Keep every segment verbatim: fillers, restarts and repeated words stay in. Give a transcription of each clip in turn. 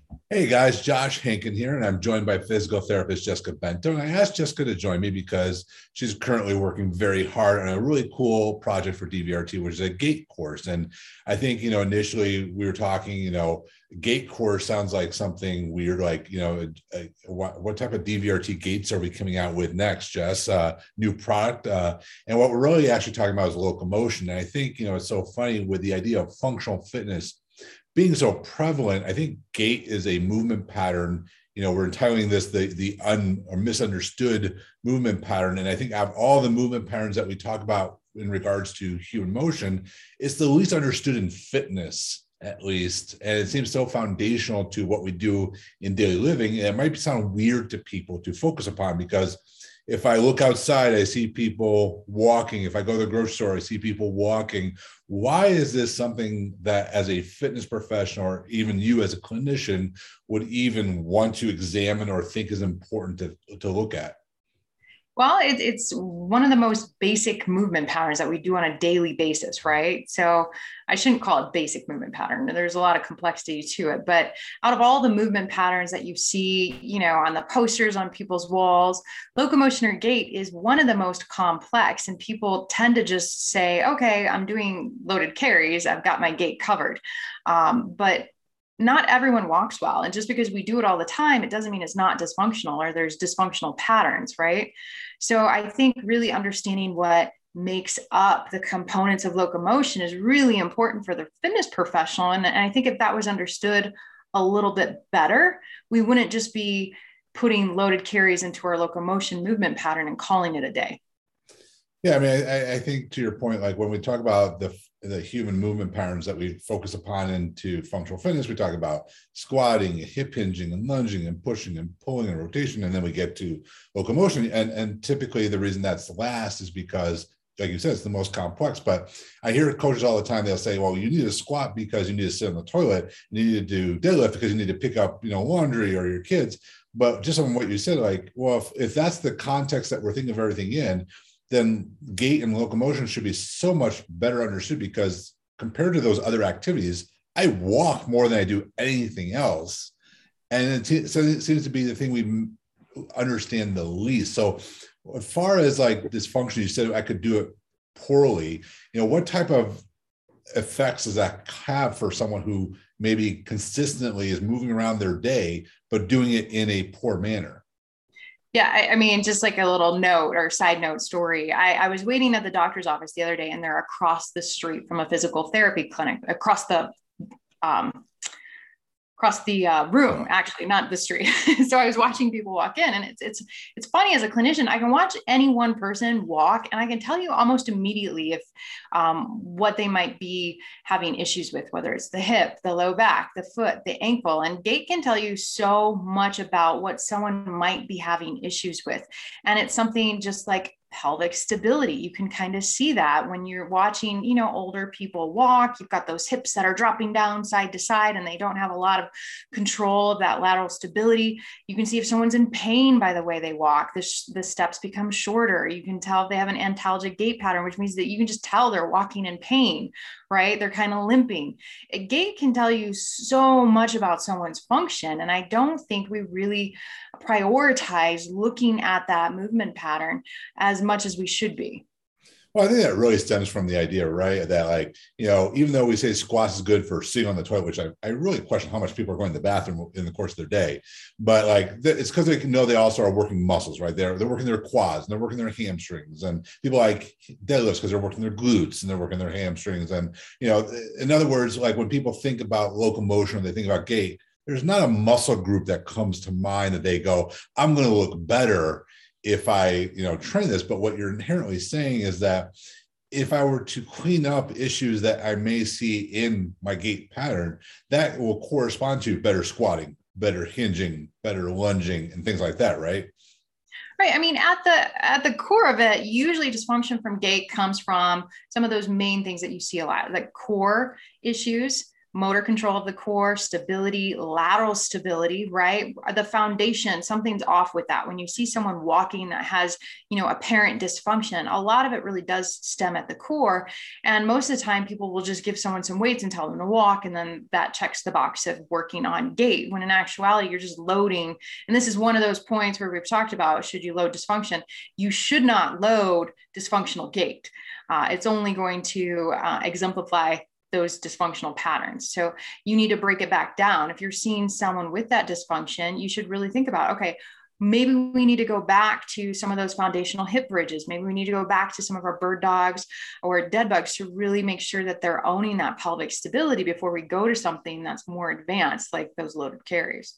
Hey guys, Josh Hankin here, and I'm joined by physical therapist Jessica Bento. And I asked Jessica to join me because she's currently working very hard on a really cool project for D V R T, which is a gait course. And I think, you know, initially we were talking, you know, gait course sounds like something weird, like, you know, a, a, what, what type of D V R T gaits are we coming out with next, Jess? Uh, new product. Uh, and what we're really actually talking about is locomotion. And I think, you know, it's so funny with the idea of functional fitness being so prevalent. I think gait is a movement pattern. You know, we're entitling this the the un or misunderstood movement pattern. And I think out of all the movement patterns that we talk about in regards to human motion, it's the least understood in fitness, at least. And it seems so foundational to what we do in daily living. And it might sound weird to people to focus upon because if I look outside, I see people walking. If I go to the grocery store, I see people walking. Why is this something that, as a fitness professional, or even you as a clinician, would even want to examine or think is important to, to look at? Well, it, it's one of the most basic movement patterns that we do on a daily basis, right? So I shouldn't call it basic movement pattern. There's a lot of complexity to it. But out of all the movement patterns that you see, you know, on the posters on people's walls, locomotion or gait is one of the most complex. And people tend to just say, okay, I'm doing loaded carries. I've got my gait covered. Um, but not everyone walks well. And just because we do it all the time, it doesn't mean it's not dysfunctional or there's dysfunctional patterns, right? So I think really understanding what makes up the components of locomotion is really important for the fitness professional. And, and I think if that was understood a little bit better, we wouldn't just be putting loaded carries into our locomotion movement pattern and calling it a day. Yeah, I mean, I, I think to your point, like when we talk about the the human movement patterns that we focus upon into functional fitness, we talk about squatting, hip hinging, and lunging, and pushing, and pulling, and rotation, and then we get to locomotion. And and typically the reason that's the last is because, like you said, it's the most complex. But I hear coaches all the time, they'll say, well, you need to squat because you need to sit on the toilet. You need to do deadlift because you need to pick up, you know, laundry or your kids. But just on what you said, like, well, if, if that's the context that we're thinking of everything in, then gait and locomotion should be so much better understood because compared to those other activities, I walk more than I do anything else. And it, so it seems to be the thing we understand the least. So as far as like dysfunction, you said I could do it poorly. You know, what type of effects does that have for someone who maybe consistently is moving around their day, but doing it in a poor manner? Yeah, I, I mean, just like a little note or side note story. I, I was waiting at the doctor's office the other day, and they're across the street from a physical therapy clinic, across the um, across the uh, room, actually, not the street. So I was watching people walk in, and it's it's it's funny as a clinician, I can watch any one person walk, and I can tell you almost immediately if um, what they might be having issues with, whether it's the hip, the low back, the foot, the ankle, and gait can tell you so much about what someone might be having issues with, and it's something just like pelvic stability. You can kind of see that when you're watching, you know, older people walk. You've got those hips that are dropping down side to side and they don't have a lot of control of that lateral stability. You can see if someone's in pain by the way they walk. The, sh- the steps become shorter. You can tell if they have an antalgic gait pattern, which means that you can just tell they're walking in pain, right? They're kind of limping. A gait can tell you so much about someone's function. And I don't think we really prioritize looking at that movement pattern as much as we should be. Well, I think that really stems from the idea, right? That, like, you know, even though we say squats is good for sitting on the toilet, which I, I really question how much people are going to the bathroom in the course of their day, but like it's because they know they also are working muscles, right? They're they're working their quads and they're working their hamstrings, and people like deadlifts because they're working their glutes and they're working their hamstrings, and you know, in other words, like when people think about locomotion, they think about gait. There's not a muscle group that comes to mind that they go, I'm going to look better if I, you know, train this. But what you're inherently saying is that if I were to clean up issues that I may see in my gait pattern, that will correspond to better squatting, better hinging, better lunging, and things like that, right? Right. I mean, at the at the core of it, usually dysfunction from gait comes from some of those main things that you see a lot, like core issues, motor control of the core, stability, lateral stability, right? The foundation, something's off with that. When you see someone walking that has, you know, apparent dysfunction, a lot of it really does stem at the core. And most of the time people will just give someone some weights and tell them to walk. And then that checks the box of working on gait, when in actuality, you're just loading. And this is one of those points where we've talked about, should you load dysfunction? You should not load dysfunctional gait. Uh, it's only going to uh, exemplify those dysfunctional patterns. So you need to break it back down. If you're seeing someone with that dysfunction, you should really think about, okay, maybe we need to go back to some of those foundational hip bridges. Maybe we need to go back to some of our bird dogs or dead bugs to really make sure that they're owning that pelvic stability before we go to something that's more advanced, like those loaded carries.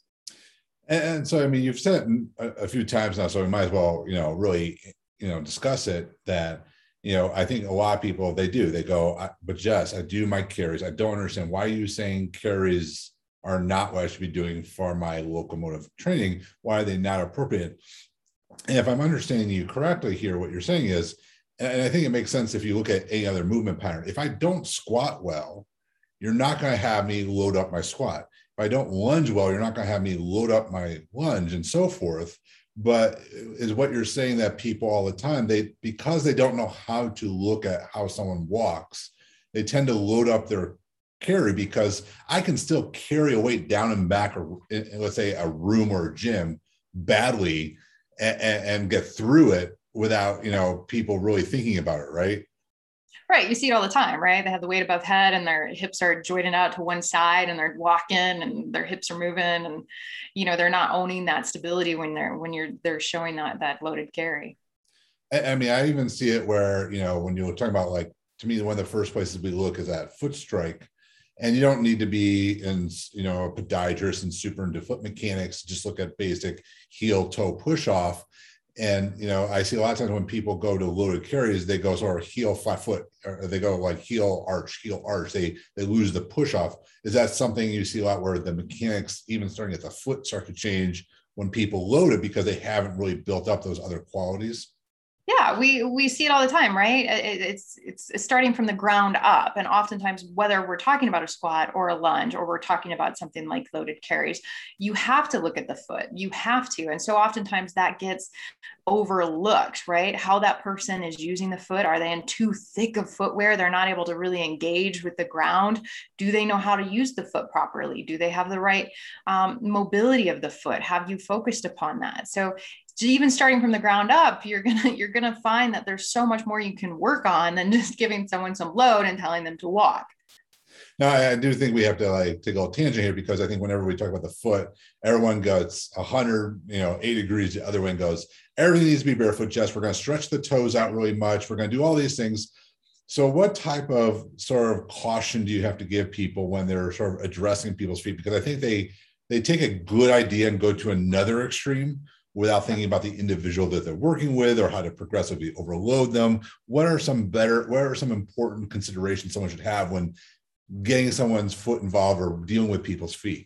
And so, I mean, you've said it a few times now, so we might as well, you know, really, you know, discuss it, that, you know, I think a lot of people, they do, they go, but Jess, I do my carries. I don't understand, why are you saying carries are not what I should be doing for my locomotive training? Why are they not appropriate? And if I'm understanding you correctly here, what you're saying is, and I think it makes sense if you look at any other movement pattern, if I don't squat well, you're not going to have me load up my squat. If I don't lunge well, you're not going to have me load up my lunge, and so forth. But is what you're saying that people all the time, they, because they don't know how to look at how someone walks, they tend to load up their carry, because I can still carry a weight down and back, or in, let's say a room or a gym badly, and, and get through it without, you know, people really thinking about it, right? Right. You see it all the time, right? They have the weight above head and their hips are jointed out to one side and they're walking and their hips are moving, and, you know, they're not owning that stability when they're, when you're, they're showing that, that loaded carry. I, I mean, I even see it where, you know, when you're talking about, like, to me, one of the first places we look is at foot strike, and you don't need to be in, you know, a podiatrist and super into foot mechanics. Just look at basic heel toe push off. And, you know, I see a lot of times when people go to loaded carries, they go sort of heel flat foot, or they go like heel arch, heel arch. They they lose the push off. Is that something you see a lot, where the mechanics, even starting at the foot, start to change when people load it because they haven't really built up those other qualities? Yeah, we we see it all the time, right? It, it's it's it's starting from the ground up, and oftentimes, whether we're talking about a squat or a lunge, or we're talking about something like loaded carries, you have to look at the foot. You have to, and so oftentimes that gets overlooked, right? How that person is using the foot. Are they in too thick of footwear? They're not able to really engage with the ground. Do they know how to use the foot properly? Do they have the right um, mobility of the foot? Have you focused upon that? So even starting from the ground up, you're gonna you're gonna find that there's so much more you can work on than just giving someone some load and telling them to walk. Now, I do think we have to like take a little tangent here, because I think whenever we talk about the foot, everyone goes one hundred, you know, eight degrees. The other one goes, everything needs to be barefoot, Jess. We're going to stretch the toes out really much. We're going to do all these things. So what type of sort of caution do you have to give people when they're sort of addressing people's feet? Because I think they they take a good idea and go to another extreme without thinking about the individual that they're working with, or how to progressively overload them. What are some better, what are some important considerations someone should have when getting someone's foot involved or dealing with people's feet?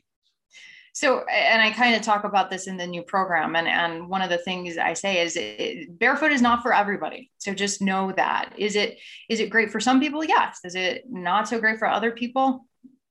So, and I kind of talk about this in the new program. And, and one of the things I say is it, barefoot is not for everybody. So just know that. Is it, is it great for some people? Yes. Is it not so great for other people?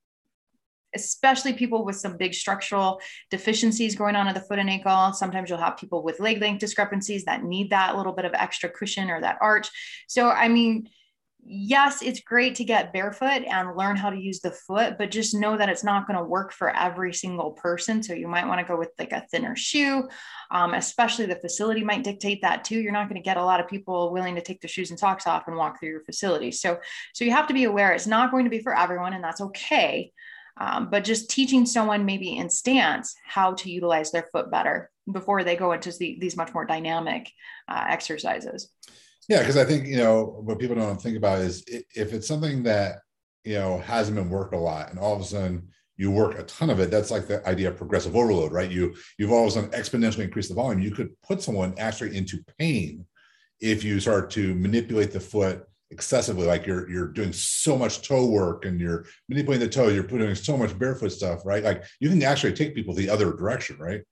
Especially people with some big structural deficiencies going on at the foot and ankle. Sometimes you'll have people with leg length discrepancies that need that little bit of extra cushion or that arch. So, I mean, yes, it's great to get barefoot and learn how to use the foot, but just know that it's not going to work for every single person. So you might want to go with like a thinner shoe, um, especially the facility might dictate that too. You're not going to get a lot of people willing to take their shoes and socks off and walk through your facility. So, so you have to be aware it's not going to be for everyone, and that's okay. Um, but just teaching someone maybe in stance how to utilize their foot better before they go into the, these much more dynamic uh, exercises. Yeah, because I think, you know, what people don't think about is if it's something that, you know, hasn't been worked a lot, and all of a sudden you work a ton of it, that's like the idea of progressive overload, right? You, you've all of a sudden exponentially increased the volume. You could put someone actually into pain if you start to manipulate the foot excessively, like you're you're doing so much toe work and you're manipulating the toe, you're putting so much barefoot stuff, right? Like you can actually take people the other direction, right?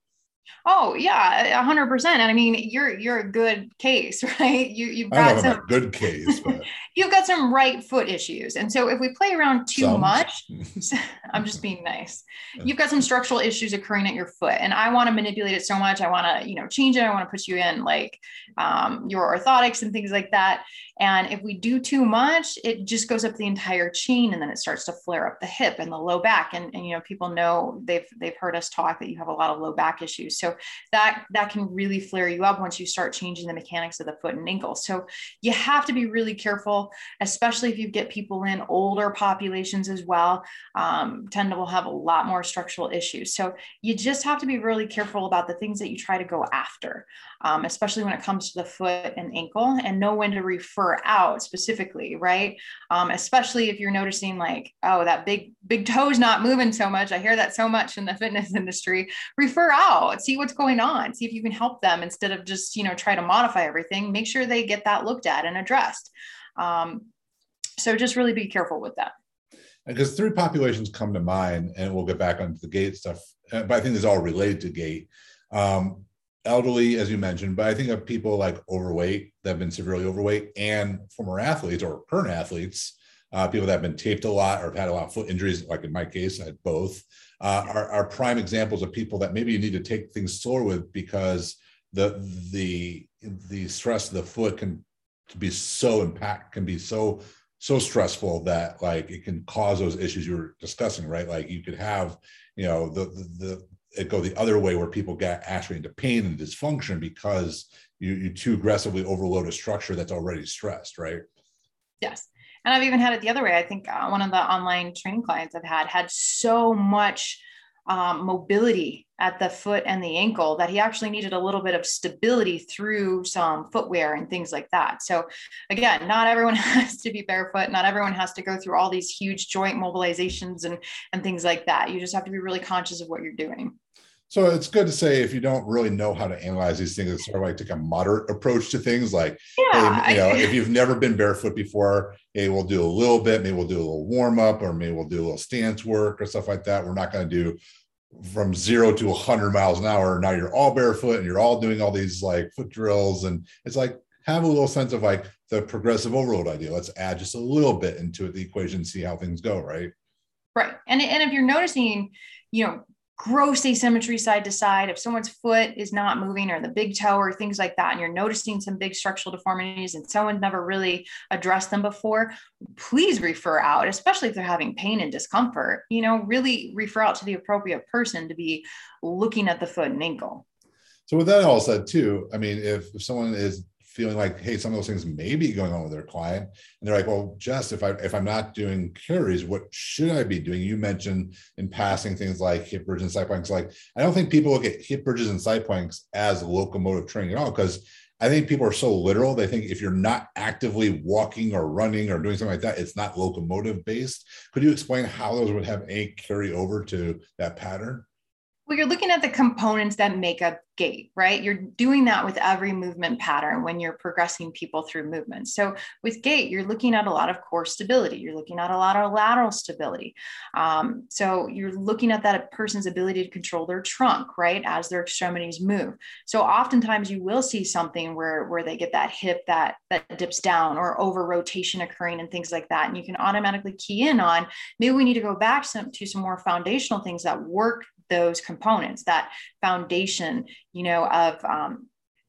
Oh yeah, a hundred percent. And I mean, you're you're a good case, right? You you've I don't know got if I'm some a good case, but you've got some right foot issues. And so if we play around too some. much, I'm just being nice. You've got some structural issues occurring at your foot, and I want to manipulate it so much. I want to, you know, change it. I want to put you in like um, your orthotics and things like that. And if we do too much, it just goes up the entire chain, and then it starts to flare up the hip and the low back. And, and you know, people know they've they've heard us talk that you have a lot of low back issues. So that that can really flare you up once you start changing the mechanics of the foot and ankle. So you have to be really careful, especially if you get people in older populations as well. Um, tend to will have a lot more structural issues. So you just have to be really careful about the things that you try to go after, um, especially when it comes to the foot and ankle, and know when to refer out specifically, right? Um, especially if you're noticing like, oh, that big, big toe's not moving so much. I hear that so much in the fitness industry. Refer out, see what's going on, see if you can help them instead of just, you know, try to modify everything. Make sure they get that looked at and addressed. Um, so just really be careful with that. Because three populations come to mind, and we'll get back onto the gait stuff, but I think it's all related to gait. Um, elderly, as you mentioned, but I think of people like overweight, that have been severely overweight, and former athletes or current athletes, uh, people that have been taped a lot or have had a lot of foot injuries, like in my case, I had both, uh, are, are prime examples of people that maybe you need to take things slower with, because the the the stress of the foot can be so impact, can be so so stressful that like it can cause those issues you were discussing, right? Like you could have, you know, the the, the it go the other way where people get actually into pain and dysfunction because you you too aggressively overload a structure that's already stressed, right? Yes. And I've even had it the other way. I think uh, one of the online training clients I've had had so much um, mobility at the foot and the ankle that he actually needed a little bit of stability through some footwear and things like that. So again, not everyone has to be barefoot. Not everyone has to go through all these huge joint mobilizations and, and things like that. You just have to be really conscious of what you're doing. So it's good to say, if you don't really know how to analyze these things, it's sort of like take a moderate approach to things. Like, yeah, hey, you know, I, if you've never been barefoot before, hey, we'll do a little bit, maybe we'll do a little warm up, or maybe we'll do a little stance work or stuff like that. We're not going to do from zero to a hundred miles an hour. Now you're all barefoot and you're all doing all these like foot drills. And it's like, have a little sense of like the progressive overload idea. Let's add just a little bit into the equation, see how things go. Right. Right. And, and if you're noticing, you know, gross asymmetry side to side, if someone's foot is not moving, or the big toe or things like that, and you're noticing some big structural deformities and someone never really addressed them before, please refer out, especially if they're having pain and discomfort. You know, really refer out to the appropriate person to be looking at the foot and ankle. So with that all said too, I mean, if, if someone is feeling like, hey, some of those things may be going on with their client, and they're like, well, Jess, if I if I'm not doing carries, what should I be doing? You mentioned in passing things like hip bridges and side planks. Like, I don't think people look at hip bridges and side planks as locomotive training at all, because I think people are so literal. They think if you're not actively walking or running or doing something like that, it's not locomotive based. Could you explain how those would have any carry over to that pattern? Well, you're looking at the components that make up gait, right? You're doing that with every movement pattern when you're progressing people through movements. So with gait, you're looking at a lot of core stability. You're looking at a lot of lateral stability. Um, so you're looking at that person's ability to control their trunk, right, as their extremities move. So oftentimes you will see something where, where they get that hip that, that dips down, or over rotation occurring and things like that. And you can automatically key in on, maybe we need to go back some, to some more foundational things that work those components, that foundation, you know, of um,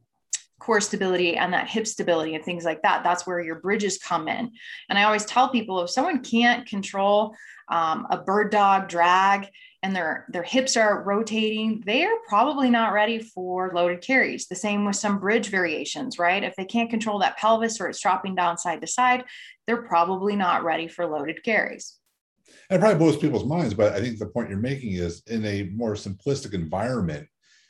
core stability and that hip stability and things like that. That's where your bridges come in. And I always tell people, if someone can't control um, a bird dog drag and their, their hips are rotating, they are probably not ready for loaded carries. The same with some bridge variations, right? If they can't control that pelvis, or it's dropping down side to side, they're probably not ready for loaded carries. And it probably blows people's minds, but I think the point you're making is, in a more simplistic environment,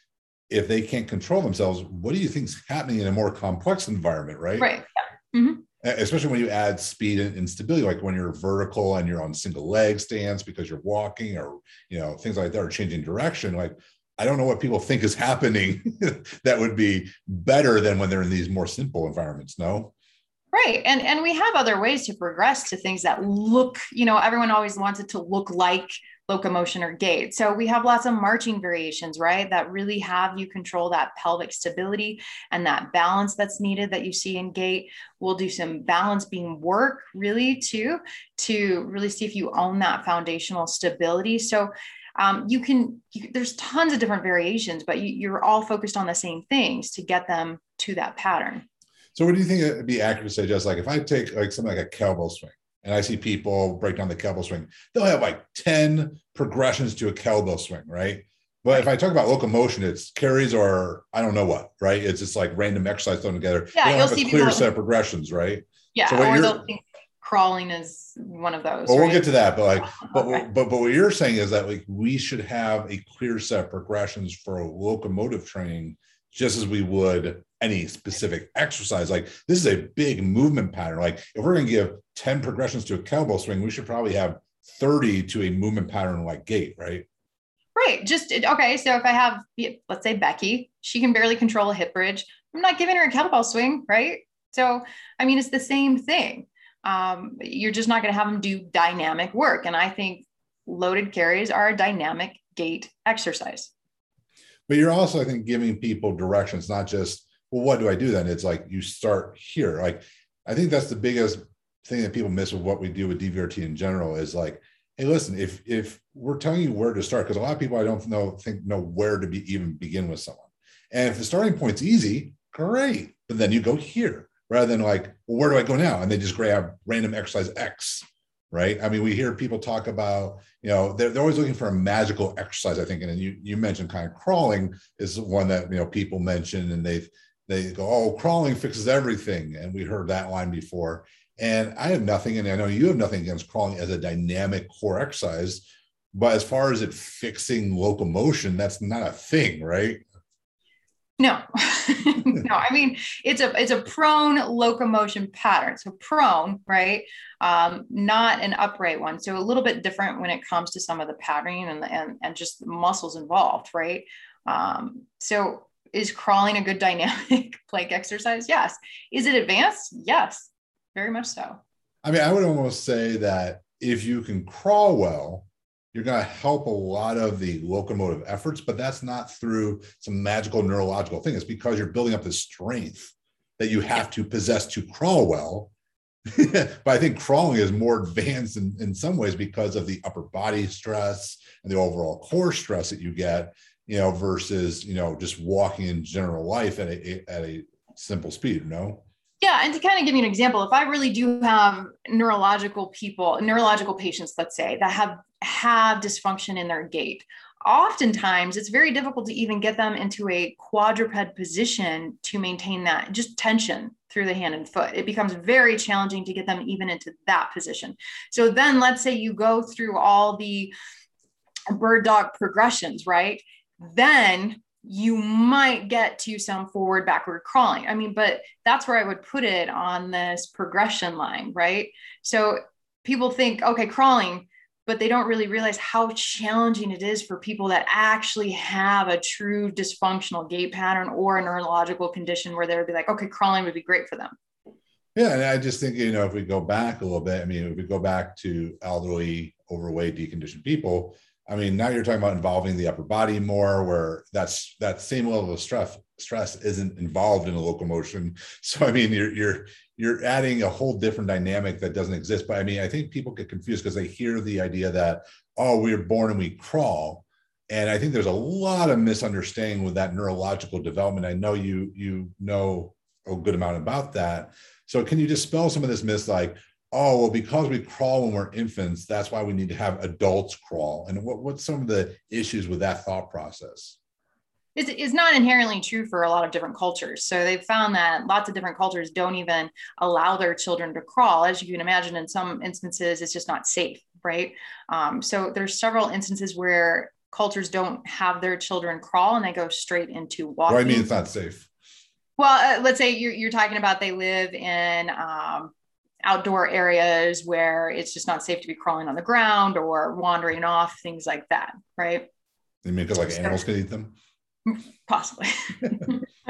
if they can't control themselves, what do you think is happening in a more complex environment, right? Right. Yeah. Mm-hmm. Especially when you add speed and stability, like when you're vertical and you're on single leg stance because you're walking, or, you know, things like that, or changing direction. Like, I don't know what people think is happening that would be better than when they're in these more simple environments. No? Right. And, and we have other ways to progress to things that look, you know, everyone always wants it to look like locomotion or gait. So we have lots of marching variations, right? That really have you control that pelvic stability and that balance that's needed that you see in gait. We'll do some balance beam work really too, to really see if you own that foundational stability. So um, you can, you, there's tons of different variations, but you, you're all focused on the same things to get them to that pattern. So what do you think it'd be accurate to say, just like if I take like something like a kettlebell swing, and I see people break down the kettlebell swing, they'll have like ten progressions to a kettlebell swing, right? But right. if I talk about locomotion, it's carries or I don't know what, right? It's just like random exercise thrown together. Yeah, they don't you'll have see a clear people, set of progressions, right? Yeah, so or they'll think crawling is one of those. Well, right? we'll get to that, but like, but, okay. but but what you're saying is that like we should have a clear set of progressions for locomotive training, just as we would any specific exercise. Like this is a big movement pattern. Like if we're going to give ten progressions to a kettlebell swing, we should probably have thirty to a movement pattern like gait, right? Right. Just, okay. So if I have, let's say Becky, she can barely control a hip bridge. I'm not giving her a kettlebell swing, right? So, I mean, it's the same thing. Um, you're just not going to have them do dynamic work. And I think loaded carries are a dynamic gait exercise. But you're also, I think, giving people directions, not just, well, what do I do then? It's like you start here. Like, I think that's the biggest thing that people miss with what we do with D V R T in general is like, hey, listen, if if we're telling you where to start, because a lot of people I don't know think know where to be even begin with someone. And if the starting point's easy, great. But then you go here rather than like, well, where do I go now? And they just grab random exercise X. Right. I mean, we hear people talk about, you know, they're, they're always looking for a magical exercise, I think. And you, you mentioned kind of crawling is one that, you know, people mention and they they go, oh, crawling fixes everything. And we heard that line before. And I have nothing, and I know you have nothing against crawling as a dynamic core exercise. But as far as it fixing locomotion, that's not a thing, right? No, no, I mean, it's a, it's a prone locomotion pattern. So prone, right. Um, not an upright one. So a little bit different when it comes to some of the patterning and, and, and just the muscles involved. Right. Um, so is crawling a good dynamic plank exercise? Yes. Is it advanced? Yes, very much so. I mean, I would almost say that if you can crawl well, you're going to help a lot of the locomotive efforts, but that's not through some magical neurological thing. It's because you're building up this strength that you have to possess to crawl well. But I think crawling is more advanced in, in some ways because of the upper body stress and the overall core stress that you get, you know, versus, you know, just walking in general life at a, at a simple speed, you know? Yeah. And to kind of give you an example, if I really do have neurological people, neurological patients, let's say, that have have dysfunction in their gait, oftentimes it's very difficult to even get them into a quadruped position to maintain that just tension through the hand and foot. It becomes very challenging to get them even into that position. So then let's say you go through all the bird dog progressions, right? Then you might get to some forward backward crawling. I mean, but that's where I would put it on this progression line, right? So people think, okay, crawling, but they don't really realize how challenging it is for people that actually have a true dysfunctional gait pattern or a neurological condition where they would be like, okay, crawling would be great for them. Yeah. And I just think, you know, if we go back a little bit, I mean, if we go back to elderly, overweight, deconditioned people, I mean, now you're talking about involving the upper body more, where that's that same level of stress stress isn't involved in a locomotion. So I mean, you're you're you're adding a whole different dynamic that doesn't exist. But I mean, I think people get confused because they hear the idea that, oh, we were born and we crawl. And I think there's a lot of misunderstanding with that neurological development. I know you you know a good amount about that. So can you dispel some of this myth, like, oh, well, because we crawl when we're infants, that's why we need to have adults crawl? And what, what's some of the issues with that thought process? It's, it's not inherently true for a lot of different cultures. So they've found that lots of different cultures don't even allow their children to crawl. As you can imagine, in some instances, it's just not safe, right? Um, so there's several instances where cultures don't have their children crawl and they go straight into walking. What do I mean it's not safe? Well, uh, let's say you're, you're talking about they live in um, outdoor areas where it's just not safe to be crawling on the ground or wandering off, things like that, right? You mean because like so, animals can eat them? Possibly.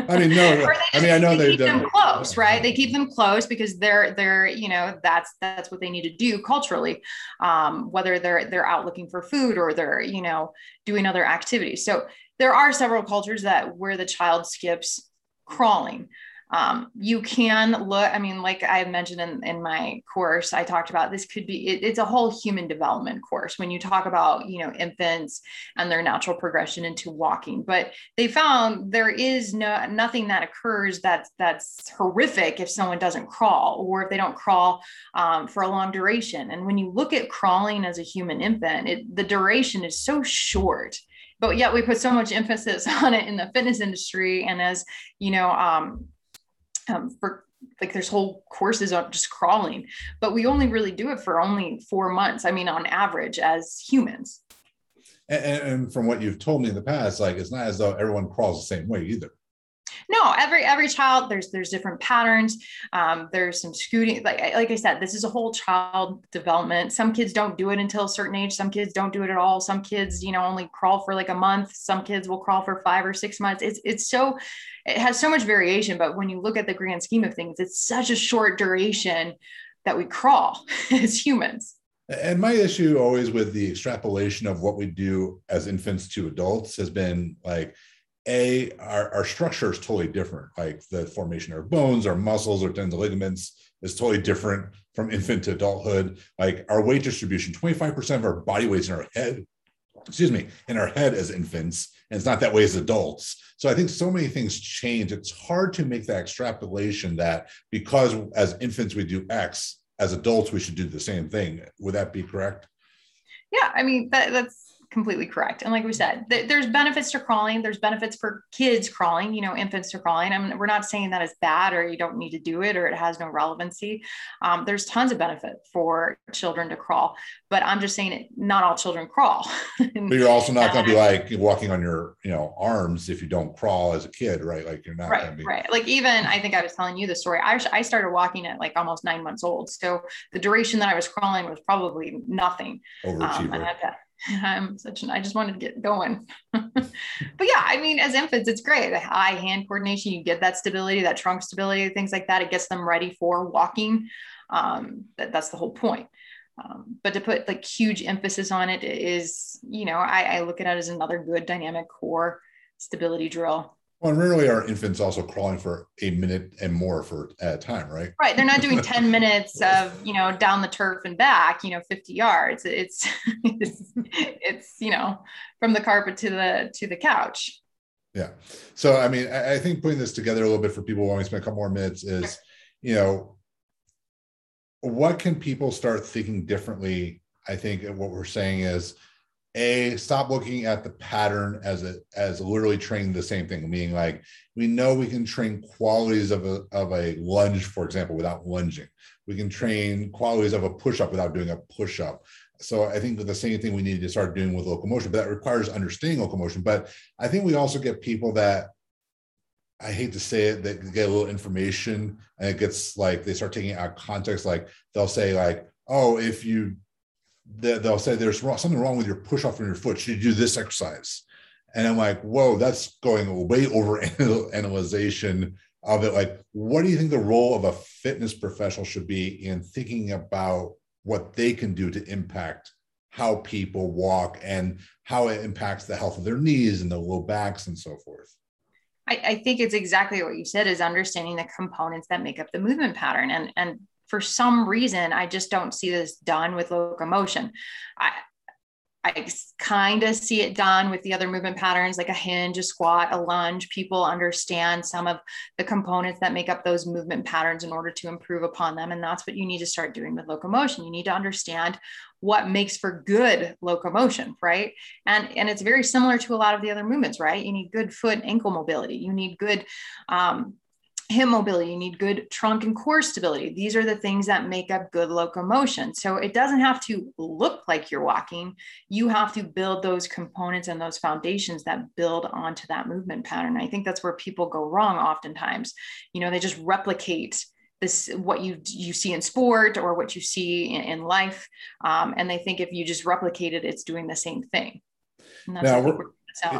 I mean, no, Or I they mean, I just know they they've keep done. them close, right? They keep them close because they're they're you know that's that's what they need to do culturally, um, whether they're they're out looking for food or they're you know doing other activities. So there are several cultures that where the child skips crawling. Um, you can look, I mean, like I mentioned in, in my course, I talked about this could be, it, it's a whole human development course when you talk about, you know, infants and their natural progression into walking, but they found there is no, nothing that occurs that's, that's horrific if someone doesn't crawl or if they don't crawl um, for a long duration. And when you look at crawling as a human infant, it, the duration is so short, but yet we put so much emphasis on it in the fitness industry. And as, you know, um, Um, for like there's whole courses on just crawling, but we only really do it for only four months. I mean, on average as humans. And, and from what you've told me in the past, like it's not as though everyone crawls the same way either. No, every every child there's there's different patterns. Um, there's some scooting, like like I said, this is a whole child development. Some kids don't do it until a certain age. Some kids don't do it at all. Some kids, you know, only crawl for like a month. Some kids will crawl for five or six months. It's it's so it has so much variation. But when you look at the grand scheme of things, it's such a short duration that we crawl as humans. And my issue always with the extrapolation of what we do as infants to adults has been like, A, our, our structure is totally different. Like the formation of our bones, our muscles, our tendons, ligaments is totally different from infant to adulthood. Like our weight distribution, twenty-five percent of our body weight's in our head, excuse me, in our head as infants, and it's not that way as adults. So I think so many things change. It's hard to make that extrapolation that because as infants we do X, as adults we should do the same thing. Would that be correct? Yeah, I mean, that, that's completely correct. And like we said, th- there's benefits to crawling. There's benefits for kids crawling, you know, infants to crawling. I mean, we're not saying that it's bad or you don't need to do it or it has no relevancy. Um, there's tons of benefit for children to crawl, but I'm just saying it, not all children crawl. But you're also not going to be like walking on your, you know, arms if you don't crawl as a kid, right? Like you're not right, going to be. Right. Like even, I think I was telling you the story. I, I started walking at like almost nine months old. So the duration that I was crawling was probably nothing. Overachiever. Um, and I had to, I'm such an, I just wanted to get going. But yeah, I mean, as infants, it's great. The eye hand coordination, you get that stability, that trunk stability, things like that. It gets them ready for walking. Um, that, that's the whole point. Um, but to put like huge emphasis on it is, you know, I, I look at it as another good dynamic core stability drill. Well, and rarely are infants also crawling for a minute and more for at a time, right? Right. They're not doing ten minutes of, you know, down the turf and back, you know, fifty yards. It's, it's, it's, you know, from the carpet to the, to the couch. Yeah. So, I mean, I, I think putting this together a little bit for people who only spend a couple more minutes is, you know, what can people start thinking differently? I think what we're saying is, A, stop looking at the pattern as a as literally training the same thing, meaning like we know we can train qualities of a of a lunge, for example, without lunging. We can train qualities of a push-up without doing a push-up. So I think the same thing we need to start doing with locomotion, but that requires understanding locomotion. But I think we also get people that, I hate to say it, that get a little information and it gets like, they start taking it out of context. Like they'll say like, oh, if you, they'll say there's something wrong with your push off from your foot, should you do this exercise? And I'm like, whoa, that's going way over analyzation of it. Like, what do you think the role of a fitness professional should be in thinking about what they can do to impact how people walk and how it impacts the health of their knees and the low backs and so forth? I, I think it's exactly what you said, is understanding the components that make up the movement pattern. And, and for some reason, I just don't see this done with locomotion. I, I kind of see it done with the other movement patterns, like a hinge, a squat, a lunge. People understand some of the components that make up those movement patterns in order to improve upon them. And that's what you need to start doing with locomotion. You need to understand what makes for good locomotion, right? And, and it's very similar to a lot of the other movements, right? You need good foot and ankle mobility. You need good um, hip mobility, you need good trunk and core stability. These are the things that make up good locomotion. So it doesn't have to look like you're walking. You have to build those components and those foundations that build onto that movement pattern. I think that's where people go wrong oftentimes. You know, they just replicate this, what you you see in sport or what you see in, in life. Um, and they think if you just replicate it, it's doing the same thing. And that's now, what we're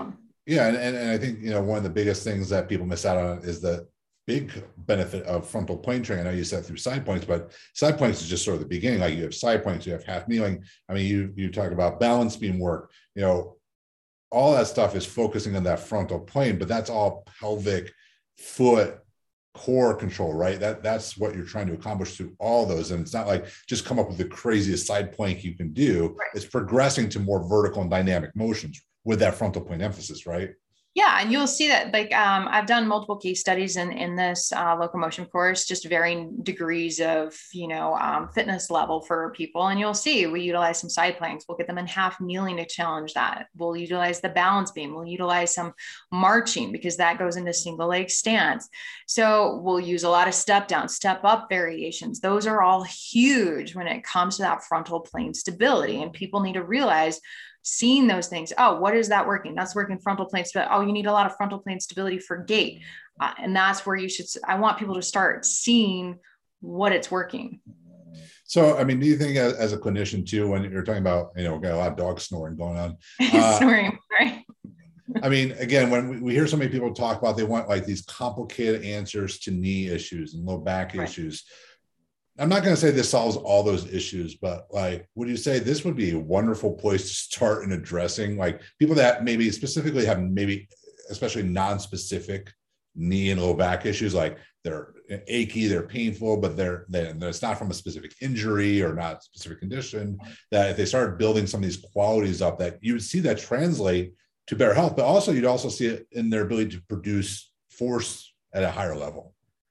Yeah, and, and, and I think, you know, one of the biggest things that people miss out on is the big benefit of frontal plane training. I know you said through side planks, but side planks is just sort of the beginning. Like you have side planks, you have half kneeling. I mean, you you talk about balance beam work, you know, all that stuff is focusing on that frontal plane, but that's all pelvic, foot, core control, right? That that's what you're trying to accomplish through all those. And it's not like just come up with the craziest side plank you can do. Right. It's progressing to more vertical and dynamic motions with that frontal plane emphasis, right? Yeah, and you'll see that, like, um, I've done multiple case studies in in this uh, locomotion course, just varying degrees of, you know, um, fitness level for people. And you'll see we utilize some side planks. We'll get them in half kneeling to challenge that. We'll utilize the balance beam. We'll utilize some marching because that goes into single leg stance. So we'll use a lot of step down, step up variations. Those are all huge when it comes to that frontal plane stability. And people need to realize, seeing those things, oh, what is that working? That's working frontal plane stability. Oh, you need a lot of frontal plane stability for gait. Uh, and that's where you should, I want people to start seeing what it's working. So, I mean, do you think as, as a clinician too, when you're talking about, you know, got a lot of dog snoring going on, uh, snoring, right? I mean, again, when we, we hear so many people talk about, they want like these complicated answers to knee issues and low back right. issues. I'm not going to say this solves all those issues, but like, would you say this would be a wonderful place to start in addressing like people that maybe specifically have maybe, especially non-specific knee and low back issues, like they're achy, they're painful, but they're, they're it's not from a specific injury or not specific condition, that if they started building some of these qualities up, that you would see that translate to better health, but also you'd also see it in their ability to produce force at a higher level.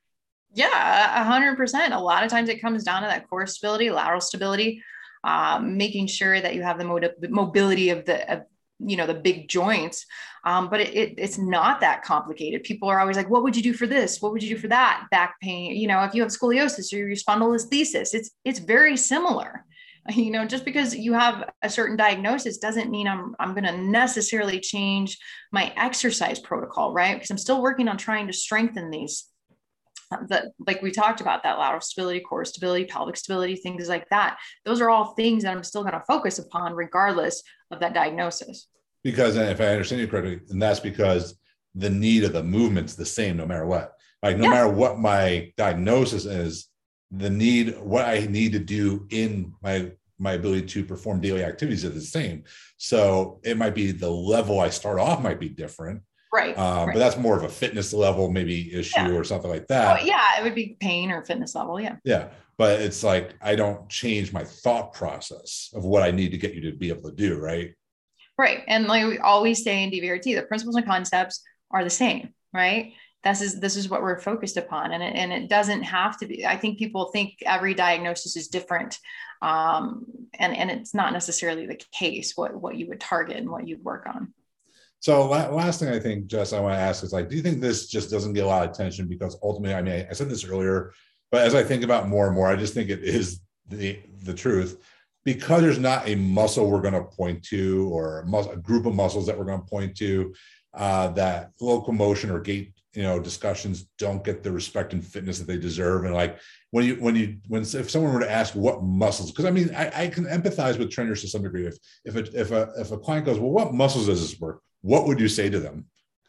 Yeah, a hundred percent. A lot of times it comes down to that core stability, lateral stability, um, making sure that you have the mod- mobility of the, of, you know, the big joints. Um, but it, it, it's not that complicated. People are always like, what would you do for this? What would you do for that? Back pain, you know, if you have scoliosis or your spondylolisthesis, it's, it's very similar. You know, just because you have a certain diagnosis doesn't mean I'm, I'm going to necessarily change my exercise protocol, right? Because I'm still working on trying to strengthen these. That, like we talked about, that lateral stability, core stability, pelvic stability, things like that. Those are all things that I'm still going to focus upon regardless of that diagnosis. Because, and if I understand you correctly, and that's because the need of the movement's the same no matter what. Like no yeah. matter what my diagnosis is, the need, what I need to do in my my ability to perform daily activities is the same. So it might be the level I start off might be different. Right, um, right. But that's more of a fitness level maybe issue yeah. or something like that. Oh, yeah, it would be pain or fitness level. Yeah. Yeah. But it's like, I don't change my thought process of what I need to get you to be able to do. Right. Right. And like we always say in D V R T, the principles and concepts are the same, right? This is, this is what we're focused upon. And it, and it doesn't have to be. I think people think every diagnosis is different. Um, and, and it's not necessarily the case, what, what you would target and what you'd work on. So last thing I think, Jess, I want to ask is like, do you think this just doesn't get a lot of attention because ultimately, I mean, I said this earlier, but as I think about more and more, I just think it is the, the truth, because there's not a muscle we're going to point to or a, mus- a group of muscles that we're going to point to, uh, that locomotion or gait, you know, discussions don't get the respect and fitness that they deserve. And like when you, when you, when, if someone were to ask what muscles, because I mean, I, I can empathize with trainers to some degree. If, if, a, if a, if a client goes, well, what muscles does this work? What would you say to them?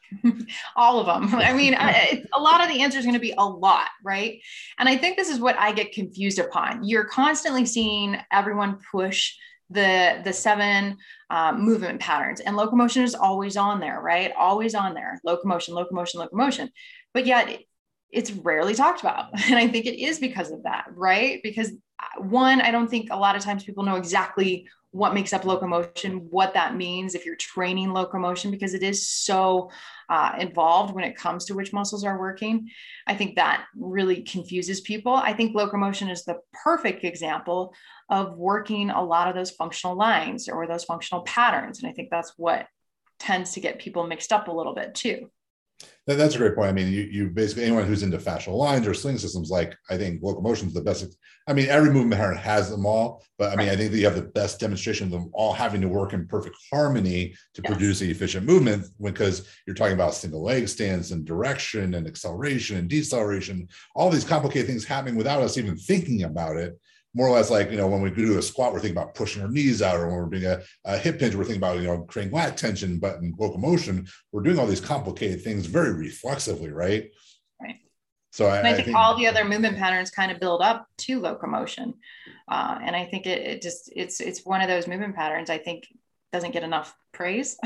All of them. I mean, I, a lot of the answer is going to be a lot, right? And I think this is what I get confused upon. You're constantly seeing everyone push the the seven um, movement patterns, and locomotion is always on there, right? Always on there. Locomotion, locomotion, locomotion. But yet it, it's rarely talked about. And I think it is because of that, right? Because one, I don't think a lot of times people know exactly what makes up locomotion, what that means if you're training locomotion, because it is so uh, involved when it comes to which muscles are working. I think that really confuses people. I think locomotion is the perfect example of working a lot of those functional lines or those functional patterns. And I think that's what tends to get people mixed up a little bit too. That's a great point. I mean, you, you basically, anyone who's into fascial lines or sling systems, like I think locomotion is the best. I mean, every movement pattern has them all, but I mean, I think that you have the best demonstration of them all having to work in perfect harmony to yes. produce an efficient movement, because you're talking about single leg stance and direction and acceleration and deceleration, all these complicated things happening without us even thinking about it. more or less like, you know, when we do a squat, we're thinking about pushing our knees out, or when we're doing a, a hip hinge, we're thinking about, you know, creating lat tension, but in locomotion, we're doing all these complicated things very reflexively, right? Right. So I, I, think I think all the other movement patterns kind of build up to locomotion. Uh, and I think it, it just, it's, it's one of those movement patterns I think doesn't get enough praise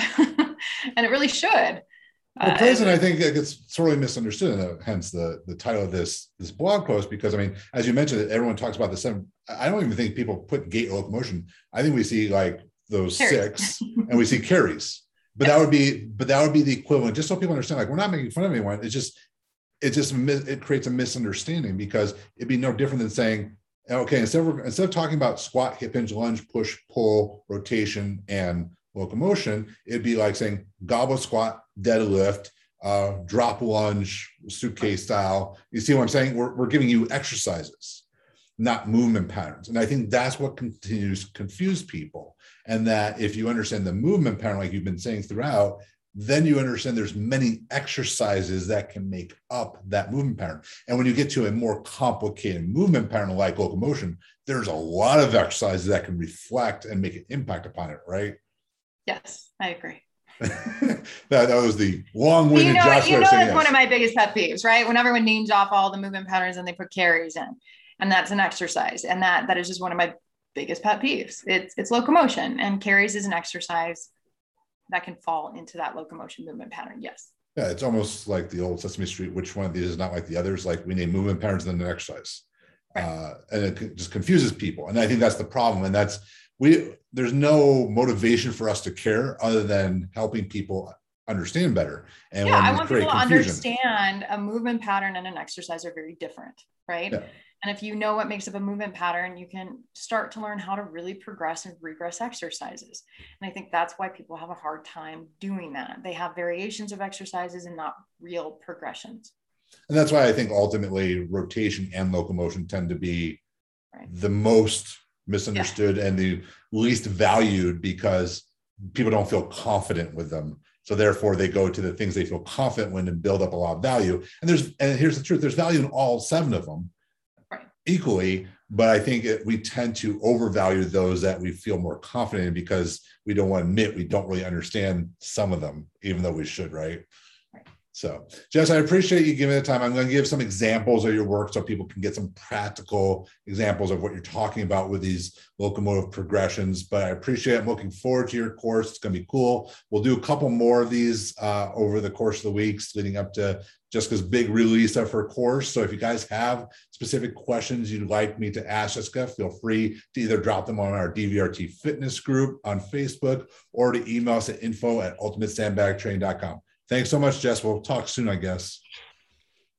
and it really should. Well, praise, and I think it gets sorely misunderstood, and hence the, the title of this, this blog post, because I mean, as you mentioned, everyone talks about the seven. I don't even think people put gait locomotion. I think we see like those carries. six and we see carries, but yes. that would be, but that would be the equivalent, just so people understand, like we're not making fun of anyone. It's just, it just, it creates a misunderstanding, because it'd be no different than saying, okay, instead of, instead of talking about squat, hip hinge, lunge, push, pull, rotation, and locomotion, it'd be like saying goblet squat, deadlift, uh, drop lunge, suitcase style. You see what I'm saying? We're, we're giving you exercises, not movement patterns. And I think that's what continues to confuse people. And that if you understand the movement pattern, like you've been saying throughout, then you understand there's many exercises that can make up that movement pattern. And when you get to a more complicated movement pattern like locomotion, there's a lot of exercises that can reflect and make an impact upon it, right? Yes, I agree. that, that was the long-winded you know, Joshua. You know, that's yes. one of my biggest pet peeves, right? When everyone names off all the movement patterns and they put carries in, and that's an exercise, and that that is just one of my biggest pet peeves. It's it's locomotion, and carries is an exercise that can fall into that locomotion movement pattern. Yes. Yeah, it's almost like the old Sesame Street. Which one of these is not like the others? Like we name movement patterns and then an exercise, right. uh, and it just confuses people. And I think that's the problem. And that's we. There's no motivation for us to care other than helping people understand better. And yeah, I want people to confusion. understand a movement pattern and an exercise are very different, right? Yeah. And if you know what makes up a movement pattern, you can start to learn how to really progress and regress exercises. And I think that's why people have a hard time doing that. They have variations of exercises and not real progressions. And that's why I think ultimately rotation and locomotion tend to be right. the most misunderstood yeah. and the least valued, because people don't feel confident with them. So therefore they go to the things they feel confident with and build up a lot of value. And there's, and here's the truth, there's value in all seven of them right. equally, but I think it, we tend to overvalue those that we feel more confident in, because we don't want to admit we don't really understand some of them, even though we should, right? So, Jess, I appreciate you giving the time. I'm going to give some examples of your work so people can get some practical examples of what you're talking about with these locomotive progressions. But I appreciate it. I'm looking forward to your course. It's going to be cool. We'll do a couple more of these uh, over the course of the weeks leading up to Jessica's big release of her course. So if you guys have specific questions you'd like me to ask Jessica, feel free to either drop them on our D V R T fitness group on Facebook or to email us at info at ultimate sandbag training dot com. Thanks so much, Jess. We'll talk soon, I guess.